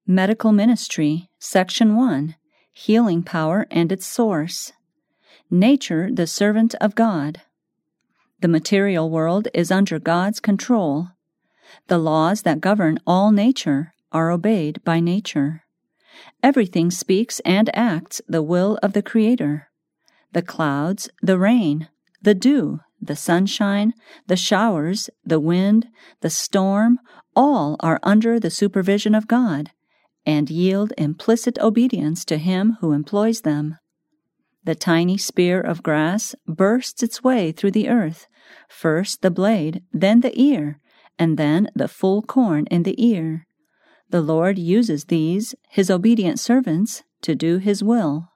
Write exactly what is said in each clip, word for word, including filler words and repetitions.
Medical Ministry, Section one, Healing Power and its Source. Nature, the servant of God. The material world is under God's control. The laws that govern all nature are obeyed by nature. Everything speaks and acts the will of the Creator. The clouds, the rain, the dew, the sunshine, the showers, the wind, the storm, all are under the supervision of God, and yield implicit obedience to Him who employs them. The tiny spear of grass bursts its way through the earth, first the blade, then the ear, and then the full corn in the ear. The Lord uses these, His obedient servants, to do His will.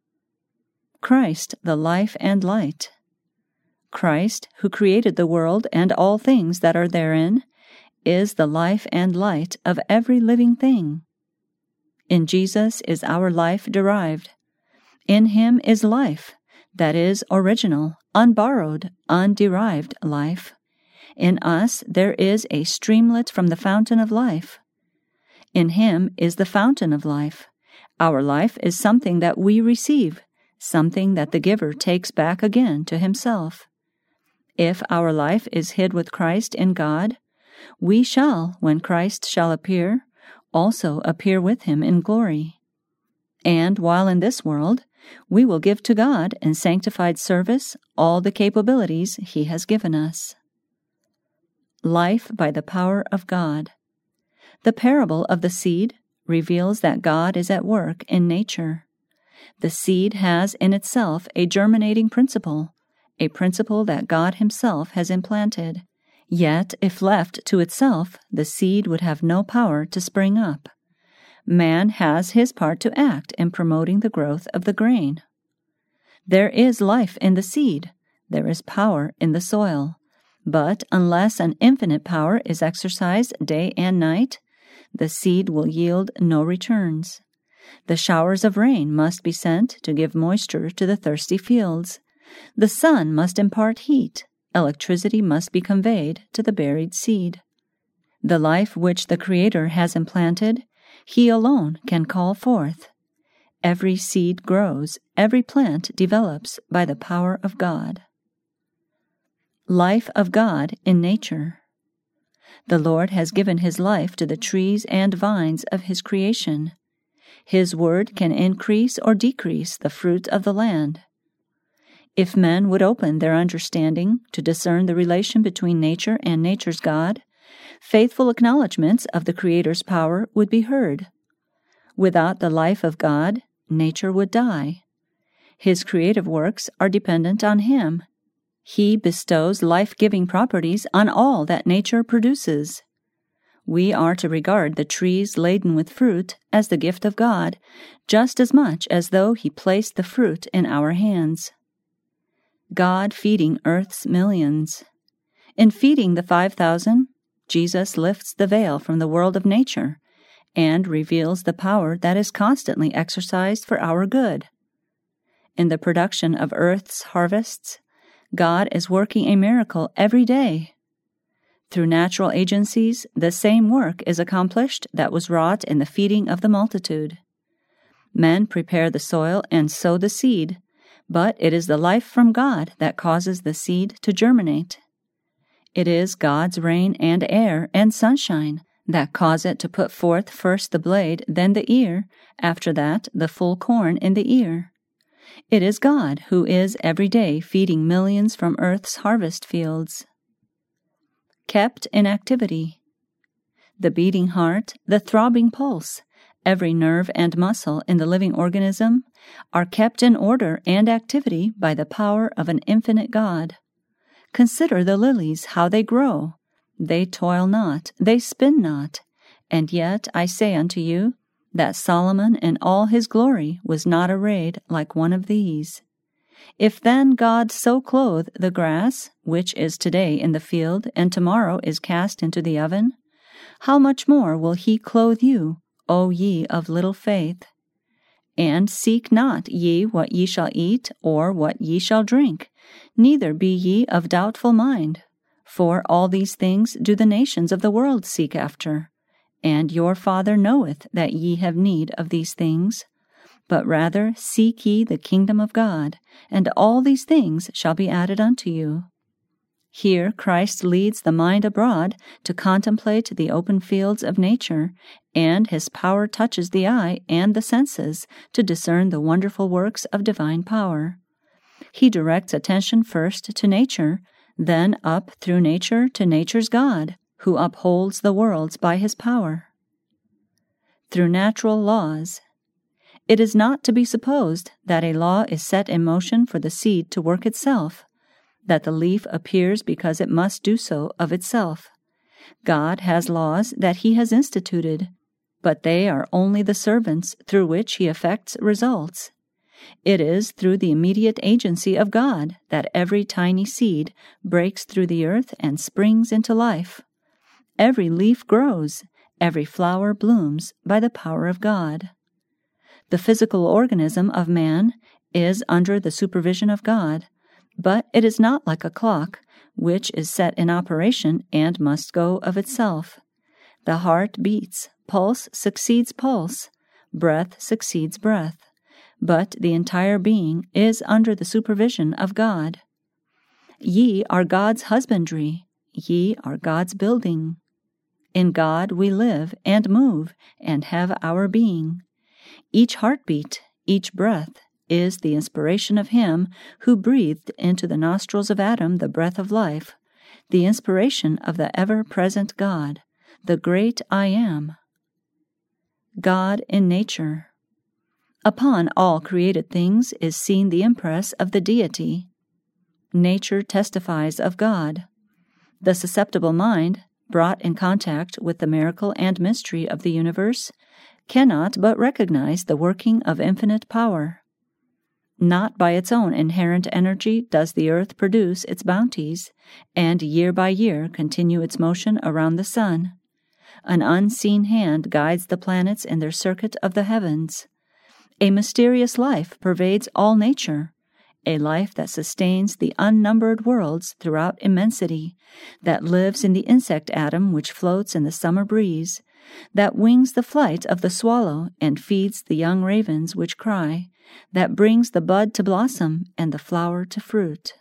Christ, the life and light. Christ, who created the world and all things that are therein, is the life and light of every living thing. In Jesus is our life derived. In Him is life, that is original, unborrowed, underived life. In us there is a streamlet from the fountain of life. In Him is the fountain of life. Our life is something that we receive, something that the giver takes back again to Himself. If our life is hid with Christ in God, we shall, when Christ shall appear, also appear with Him in glory. And while in this world, we will give to God in sanctified service all the capabilities He has given us. Life by the power of God. The parable of the seed reveals that God is at work in nature. The seed has in itself a germinating principle, a principle that God Himself has implanted. Yet, if left to itself, the seed would have no power to spring up. Man has his part to act in promoting the growth of the grain. There is life in the seed, there is power in the soil, but unless an infinite power is exercised day and night, the seed will yield no returns. The showers of rain must be sent to give moisture to the thirsty fields. The sun must impart heat. Electricity must be conveyed to the buried seed. The life which the Creator has implanted, He alone can call forth. Every seed grows, every plant develops by the power of God. Life of God in nature. The Lord has given His life to the trees and vines of His creation. His word can increase or decrease the fruit of the land. If men would open their understanding to discern the relation between nature and nature's God, faithful acknowledgments of the Creator's power would be heard. Without the life of God, nature would die. His creative works are dependent on Him. He bestows life-giving properties on all that nature produces. We are to regard the trees laden with fruit as the gift of God, just as much as though He placed the fruit in our hands. God feeding earth's millions. In feeding the five thousand, Jesus lifts the veil from the world of nature and reveals the power that is constantly exercised for our good. In the production of earth's harvests, God is working a miracle every day. Through natural agencies, the same work is accomplished that was wrought in the feeding of the multitude. Men prepare the soil and sow the seed, but it is the life from God that causes the seed to germinate. It is God's rain and air and sunshine that cause it to put forth first the blade, then the ear, after that the full corn in the ear. It is God who is every day feeding millions from earth's harvest fields. Kept in activity. The beating heart, the throbbing pulse, every nerve and muscle in the living organism are kept in order and activity by the power of an infinite God. Consider the lilies, how they grow. They toil not, they spin not. And yet I say unto you, that Solomon in all his glory was not arrayed like one of these. If then God so clothe the grass, which is today in the field, and tomorrow is cast into the oven, how much more will He clothe you, O ye of little faith? And seek not ye what ye shall eat, or what ye shall drink, neither be ye of doubtful mind. For all these things do the nations of the world seek after, and your Father knoweth that ye have need of these things. But rather seek ye the kingdom of God, and all these things shall be added unto you. Here Christ leads the mind abroad to contemplate the open fields of nature, and his power touches the eye and the senses to discern the wonderful works of divine power. He directs attention first to nature, then up through nature to nature's God, who upholds the worlds by his power. Through natural laws. It is not to be supposed that a law is set in motion for the seed to work itself, that the leaf appears because it must do so of itself. God has laws that he has instituted, but they are only the servants through which he effects results. It is through the immediate agency of God that every tiny seed breaks through the earth and springs into life. Every leaf grows, every flower blooms by the power of God. The physical organism of man is under the supervision of God, but it is not like a clock, which is set in operation and must go of itself. The heart beats, pulse succeeds pulse, breath succeeds breath, but the entire being is under the supervision of God. Ye are God's husbandry, ye are God's building. In God we live and move and have our being. Each heartbeat, each breath, is the inspiration of him who breathed into the nostrils of Adam the breath of life, the inspiration of the ever-present God, the great I Am. God in nature. Upon all created things is seen the impress of the deity. Nature testifies of God. The susceptible mind, brought in contact with the miracle and mystery of the universe, cannot but recognize the working of infinite power. Not by its own inherent energy does the earth produce its bounties, and year by year continue its motion around the sun. An unseen hand guides the planets in their circuit of the heavens. A mysterious life pervades all nature, a life that sustains the unnumbered worlds throughout immensity, that lives in the insect atom which floats in the summer breeze, that wings the flight of the swallow and feeds the young ravens which cry, that brings the bud to blossom and the flower to fruit.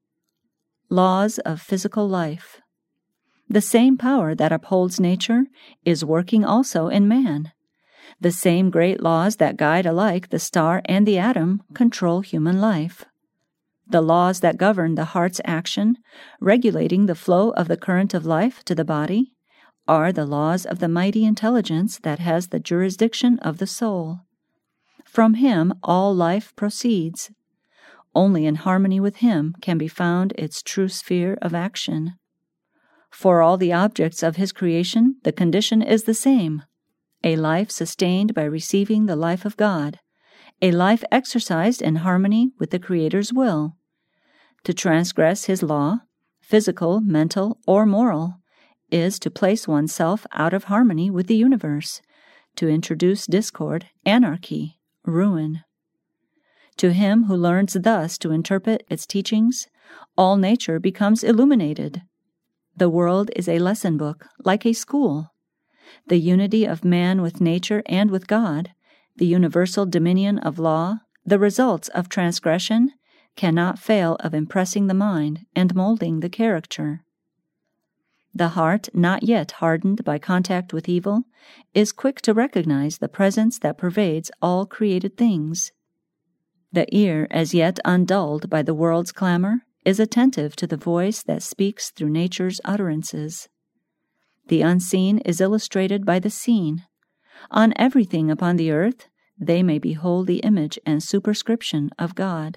Laws of physical life. The same power that upholds nature is working also in man. The same great laws that guide alike the star and the atom control human life. The laws that govern the heart's action, regulating the flow of the current of life to the body, are the laws of the mighty intelligence that has the jurisdiction of the soul. From him all life proceeds. Only in harmony with him can be found its true sphere of action. For all the objects of his creation, the condition is the same: a life sustained by receiving the life of God, a life exercised in harmony with the Creator's will. To transgress his law, physical, mental, or moral, is to place oneself out of harmony with the universe, to introduce discord, anarchy, ruin. To him who learns thus to interpret its teachings, all nature becomes illuminated. The world is a lesson book, like a school. The unity of man with nature and with God, the universal dominion of law, the results of transgression, cannot fail of impressing the mind and molding the character. The heart, not yet hardened by contact with evil, is quick to recognize the presence that pervades all created things. The ear, as yet undulled by the world's clamor, is attentive to the voice that speaks through nature's utterances. The unseen is illustrated by the seen. On everything upon the earth, they may behold the image and superscription of God.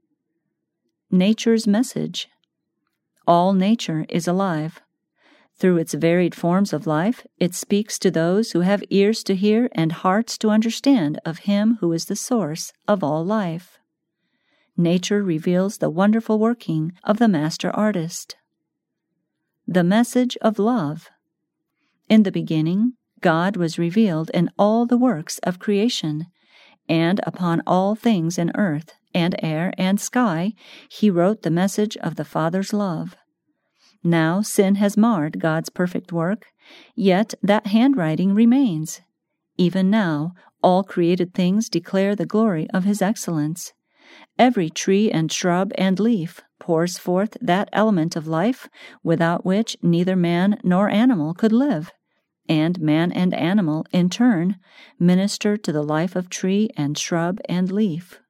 Nature's message. All nature is alive. Through its varied forms of life, it speaks to those who have ears to hear and hearts to understand of Him who is the source of all life. Nature reveals the wonderful working of the Master Artist. The message of love. In the beginning, God was revealed in all the works of creation, and upon all things in earth and air and sky He wrote the message of the Father's love. Now sin has marred God's perfect work, yet that handwriting remains. Even now, all created things declare the glory of His excellence. Every tree and shrub and leaf pours forth that element of life without which neither man nor animal could live, and man and animal, in turn, minister to the life of tree and shrub and leaf.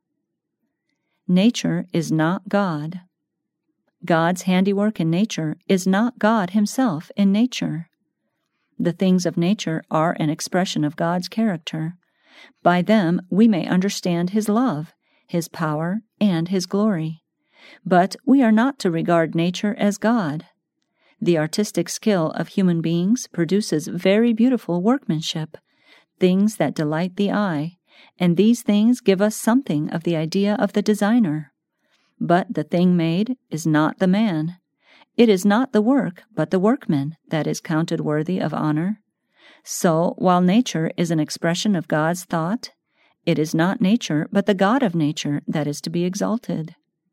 Nature is not God. God's handiwork in nature is not God Himself in nature. The things of nature are an expression of God's character. By them we may understand His love, His power, and His glory. But we are not to regard nature as God. The artistic skill of human beings produces very beautiful workmanship, things that delight the eye, and these things give us something of the idea of the designer. But the thing made is not the man. It is not the work, but the workman, that is counted worthy of honor. So, while nature is an expression of God's thought, it is not nature, but the God of nature that is to be exalted.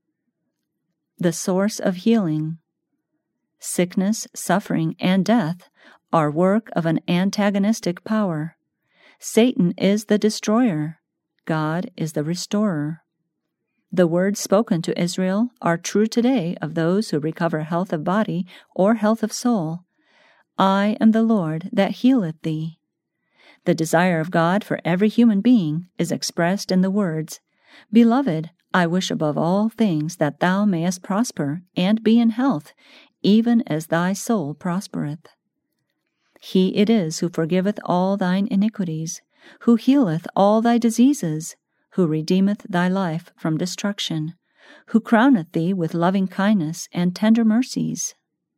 The source of healing. Sickness, suffering, and death are work of an antagonistic power. Satan is the destroyer. God is the restorer. The words spoken to Israel are true today of those who recover health of body or health of soul. I am the Lord that healeth thee. The desire of God for every human being is expressed in the words, Beloved, I wish above all things that thou mayest prosper and be in health, even as thy soul prospereth. He it is who forgiveth all thine iniquities, who healeth all thy diseases, who redeemeth thy life from destruction, who crowneth thee with loving kindness and tender mercies.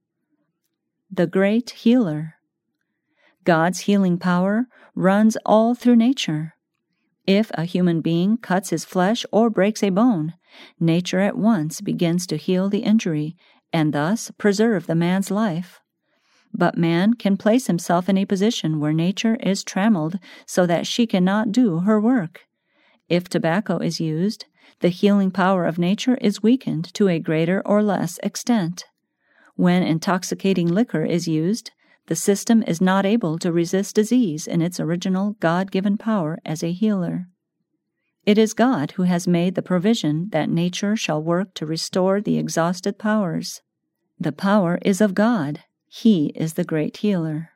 The Great Healer. God's healing power runs all through nature. If a human being cuts his flesh or breaks a bone, nature at once begins to heal the injury and thus preserve the man's life. But man can place himself in a position where nature is trammeled so that she cannot do her work. If tobacco is used, the healing power of nature is weakened to a greater or less extent. When intoxicating liquor is used, the system is not able to resist disease in its original God-given power as a healer. It is God who has made the provision that nature shall work to restore the exhausted powers. The power is of God. He is the great healer.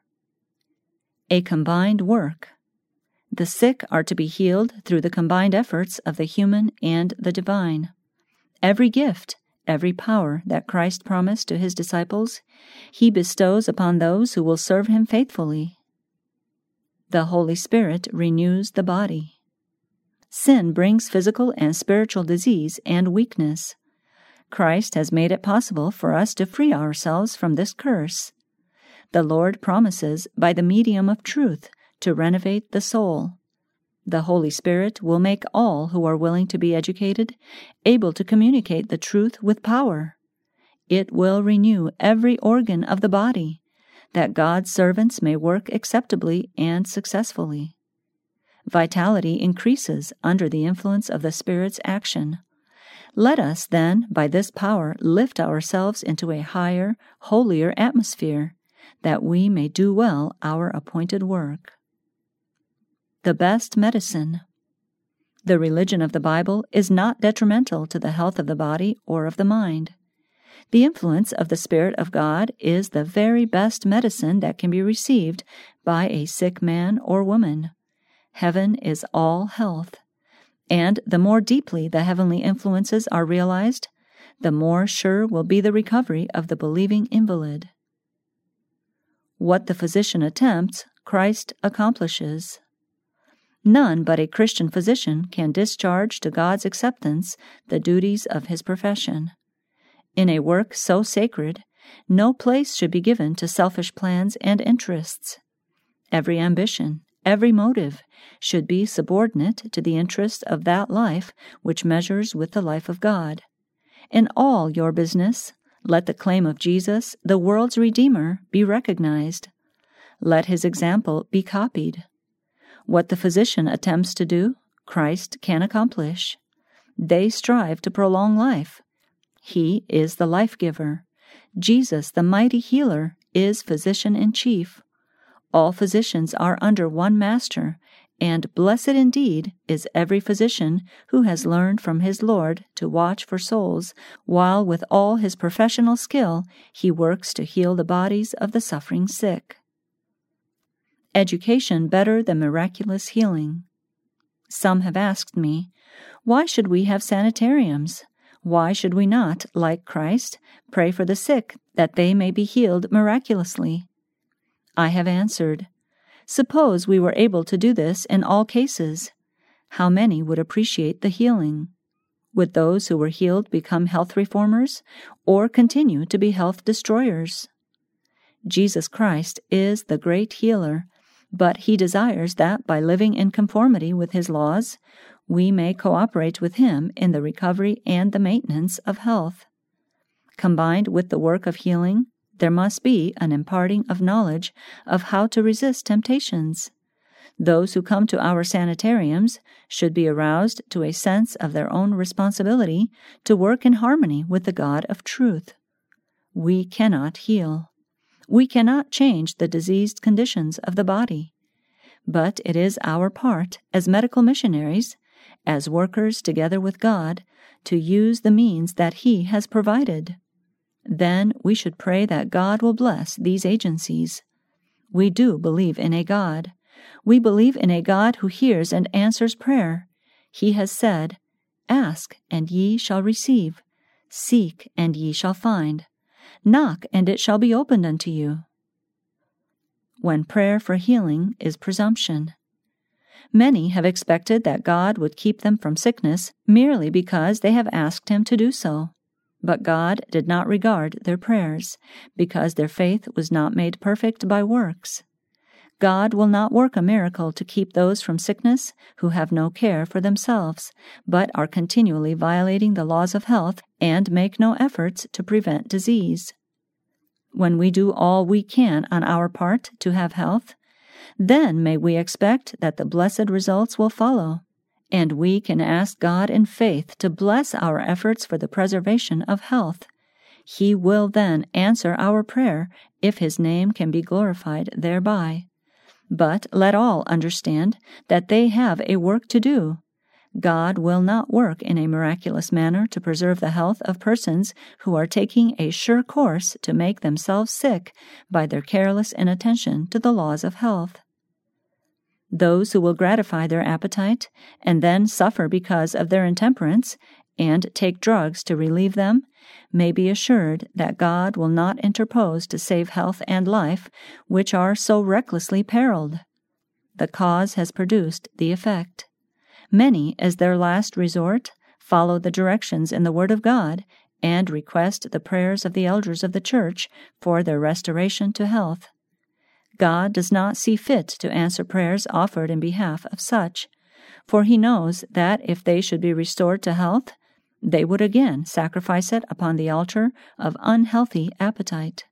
A combined work. The sick are to be healed through the combined efforts of the human and the divine. Every gift, every power that Christ promised to His disciples, He bestows upon those who will serve Him faithfully. The Holy Spirit renews the body. Sin brings physical and spiritual disease and weakness. Christ has made it possible for us to free ourselves from this curse. The Lord promises, by the medium of truth, to renovate the soul. The Holy Spirit will make all who are willing to be educated able to communicate the truth with power. It will renew every organ of the body, that God's servants may work acceptably and successfully. Vitality increases under the influence of the Spirit's action. Let us, then, by this power lift ourselves into a higher, holier atmosphere, that we may do well our appointed work. The best medicine. The religion of the Bible is not detrimental to the health of the body or of the mind. The influence of the Spirit of God is the very best medicine that can be received by a sick man or woman. Heaven is all health, and the more deeply the heavenly influences are realized, the more sure will be the recovery of the believing invalid. What the physician attempts, Christ accomplishes. None but a Christian physician can discharge to God's acceptance the duties of his profession. In a work so sacred, no place should be given to selfish plans and interests. Every ambition, every motive, should be subordinate to the interest of that life which measures with the life of God. In all your business, let the claim of Jesus, the world's Redeemer, be recognized. Let His example be copied. What the physician attempts to do, Christ can accomplish. They strive to prolong life. He is the life-giver. Jesus, the mighty healer, is physician-in-chief. All physicians are under one master, and blessed indeed is every physician who has learned from his Lord to watch for souls, while with all his professional skill he works to heal the bodies of the suffering sick. Education better than miraculous healing. Some have asked me, why should we have sanitariums? Why should we not, like Christ, pray for the sick that they may be healed miraculously? I have answered, suppose we were able to do this in all cases. How many would appreciate the healing? Would those who were healed become health reformers, or continue to be health destroyers? Jesus Christ is the great healer, but he desires that by living in conformity with his laws, we may cooperate with him in the recovery and the maintenance of health. Combined with the work of healing, there must be an imparting of knowledge of how to resist temptations. Those who come to our sanitariums should be aroused to a sense of their own responsibility to work in harmony with the God of truth. We cannot heal. We cannot change the diseased conditions of the body. But it is our part as medical missionaries, as workers together with God, to use the means that He has provided. Then we should pray that God will bless these agencies. We do believe in a God. We believe in a God who hears and answers prayer. He has said, "Ask, and ye shall receive. Seek, and ye shall find. Knock, and it shall be opened unto you." When prayer for healing is presumption. Many have expected that God would keep them from sickness merely because they have asked Him to do so. But God did not regard their prayers, because their faith was not made perfect by works. God will not work a miracle to keep those from sickness who have no care for themselves, but are continually violating the laws of health and make no efforts to prevent disease. When we do all we can on our part to have health, then may we expect that the blessed results will follow, and we can ask God in faith to bless our efforts for the preservation of health. He will then answer our prayer if His name can be glorified thereby. But let all understand that they have a work to do. God will not work in a miraculous manner to preserve the health of persons who are taking a sure course to make themselves sick by their careless inattention to the laws of health. Those who will gratify their appetite and then suffer because of their intemperance and take drugs to relieve them may be assured that God will not interpose to save health and life, which are so recklessly periled. The cause has produced the effect. Many, as their last resort, follow the directions in the Word of God and request the prayers of the elders of the Church for their restoration to health. God does not see fit to answer prayers offered in behalf of such, for He knows that if they should be restored to health, they would again sacrifice it upon the altar of unhealthy appetite.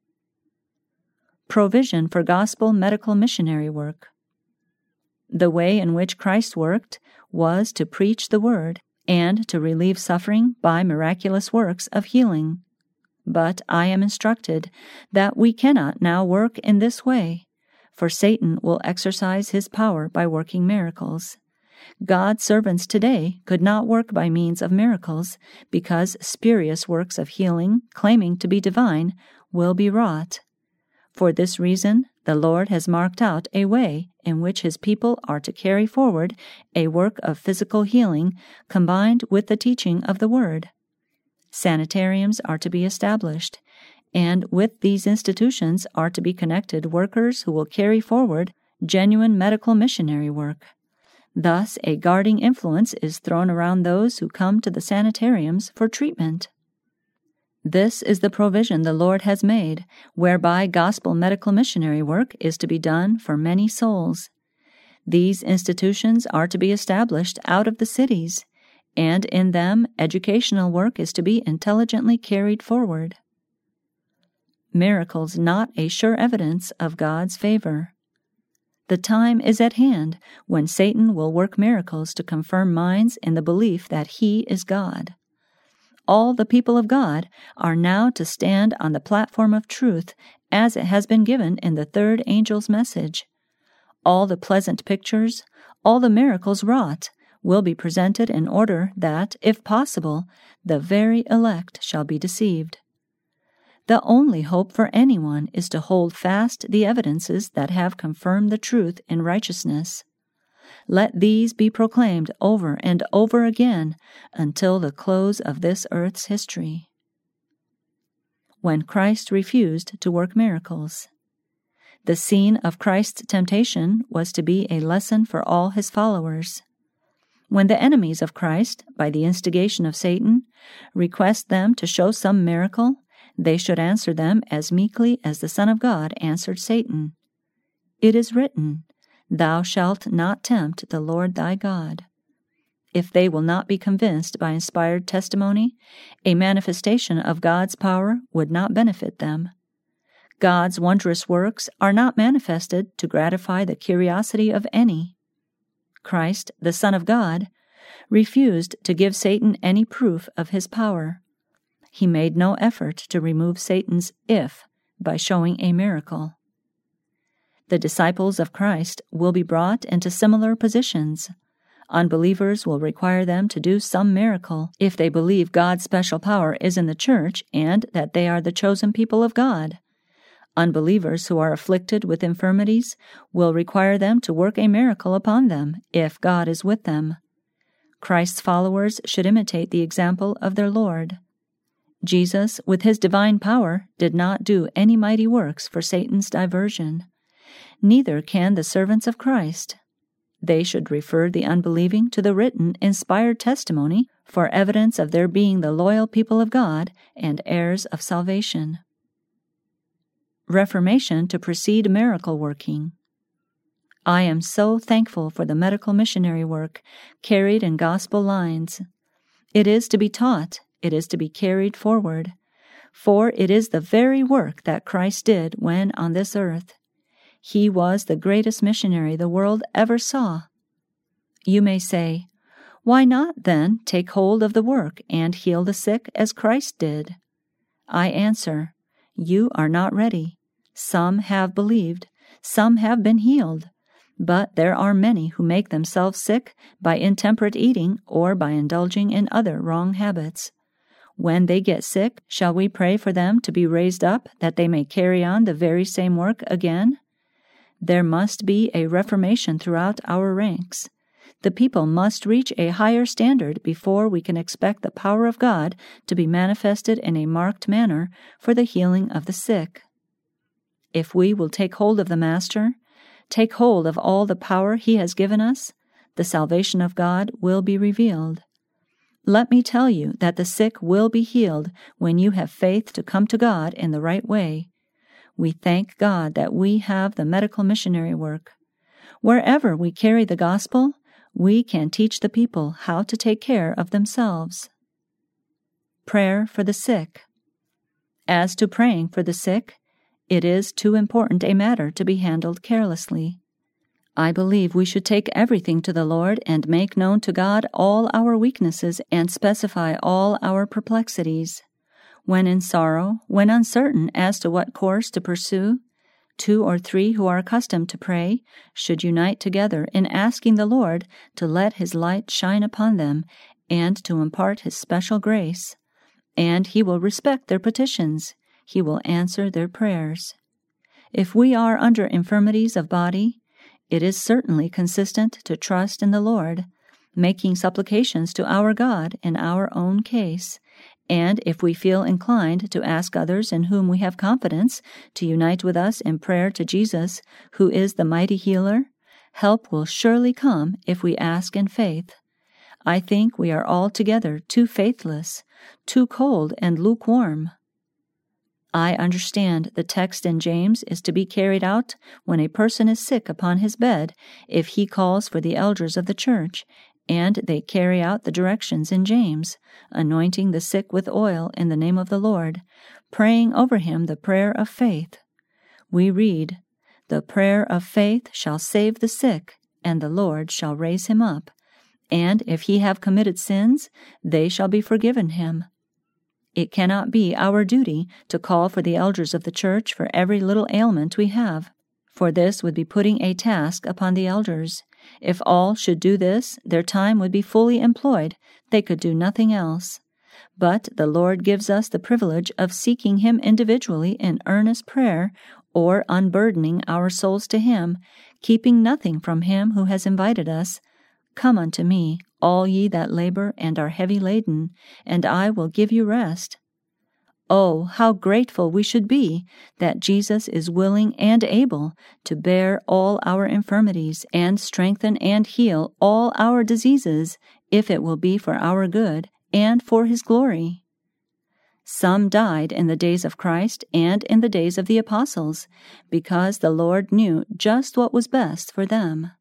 Provision for gospel medical missionary work. The way in which Christ worked was to preach the word and to relieve suffering by miraculous works of healing. But I am instructed that we cannot now work in this way, for Satan will exercise his power by working miracles. God's servants today could not work by means of miracles, because spurious works of healing, claiming to be divine, will be wrought. For this reason, the Lord has marked out a way in which His people are to carry forward a work of physical healing combined with the teaching of the Word. Sanitariums are to be established, and with these institutions are to be connected workers who will carry forward genuine medical missionary work. Thus, a guarding influence is thrown around those who come to the sanitariums for treatment. This is the provision the Lord has made, whereby gospel medical missionary work is to be done for many souls. These institutions are to be established out of the cities, and in them educational work is to be intelligently carried forward. Miracles not a sure evidence of God's favor. The time is at hand when Satan will work miracles to confirm minds in the belief that he is God. all the people of God are now to stand on the platform of truth as it has been given in the third angel's message. All the pleasant pictures, all the miracles wrought, will be presented in order that, if possible, the very elect shall be deceived. The only hope for anyone is to hold fast the evidences that have confirmed the truth in righteousness. Let these be proclaimed over and over again until the close of this earth's history. When Christ refused to work miracles. The scene of Christ's temptation was to be a lesson for all his followers. When the enemies of Christ, by the instigation of Satan, request them to show some miracle, they should answer them as meekly as the Son of God answered Satan. It is written, "Thou shalt not tempt the Lord thy God." If they will not be convinced by inspired testimony, a manifestation of God's power would not benefit them. God's wondrous works are not manifested to gratify the curiosity of any. Christ, the Son of God, refused to give Satan any proof of his power. He made no effort to remove Satan's if by showing a miracle. The disciples of Christ will be brought into similar positions. Unbelievers will require them to do some miracle if they believe God's special power is in the church and that they are the chosen people of God. Unbelievers who are afflicted with infirmities will require them to work a miracle upon them if God is with them. Christ's followers should imitate the example of their Lord. Jesus, with his divine power, did not do any mighty works for Satan's diversion. Neither can the servants of Christ. They should refer the unbelieving to the written, inspired testimony for evidence of their being the loyal people of God and heirs of salvation. Reformation to precede miracle working. I am so thankful for the medical missionary work carried in gospel lines. It is to be taught, it is to be carried forward, for it is the very work that Christ did when on this earth. He was the greatest missionary the world ever saw. You may say, "Why not, then, take hold of the work and heal the sick as Christ did?" I answer, you are not ready. Some have believed, some have been healed, but there are many who make themselves sick by intemperate eating or by indulging in other wrong habits. When they get sick, shall we pray for them to be raised up that they may carry on the very same work again? There must be a reformation throughout our ranks. The people must reach a higher standard before we can expect the power of God to be manifested in a marked manner for the healing of the sick. If we will take hold of the Master, take hold of all the power he has given us, the salvation of God will be revealed. Let me tell you that the sick will be healed when you have faith to come to God in the right way. We thank God that we have the medical missionary work. Wherever we carry the gospel, we can teach the people how to take care of themselves. Prayer for the sick. As to praying for the sick, it is too important a matter to be handled carelessly. I believe we should take everything to the Lord and make known to God all our weaknesses and specify all our perplexities. When in sorrow, when uncertain as to what course to pursue, two or three who are accustomed to pray should unite together in asking the Lord to let his light shine upon them and to impart his special grace, and he will respect their petitions. He will answer their prayers. If we are under infirmities of body, it is certainly consistent to trust in the Lord, making supplications to our God in our own case, and if we feel inclined to ask others in whom we have confidence to unite with us in prayer to Jesus, who is the mighty healer, help will surely come if we ask in faith. I think we are altogether too faithless, too cold and lukewarm. I understand the text in James is to be carried out when a person is sick upon his bed if he calls for the elders of the church, and they carry out the directions in James, anointing the sick with oil in the name of the Lord, praying over him the prayer of faith. We read, "The prayer of faith shall save the sick, and the Lord shall raise him up. And if he have committed sins, they shall be forgiven him." It cannot be our duty to call for the elders of the church for every little ailment we have, for this would be putting a task upon the elders. If all should do this, their time would be fully employed. They could do nothing else. But the Lord gives us the privilege of seeking Him individually in earnest prayer, or unburdening our souls to Him, keeping nothing from Him who has invited us. Come unto me, all ye that labor and are heavy laden, and I will give you rest. Oh, how grateful we should be that Jesus is willing and able to bear all our infirmities and strengthen and heal all our diseases, if it will be for our good and for His glory. Some died in the days of Christ and in the days of the apostles, because the Lord knew just what was best for them.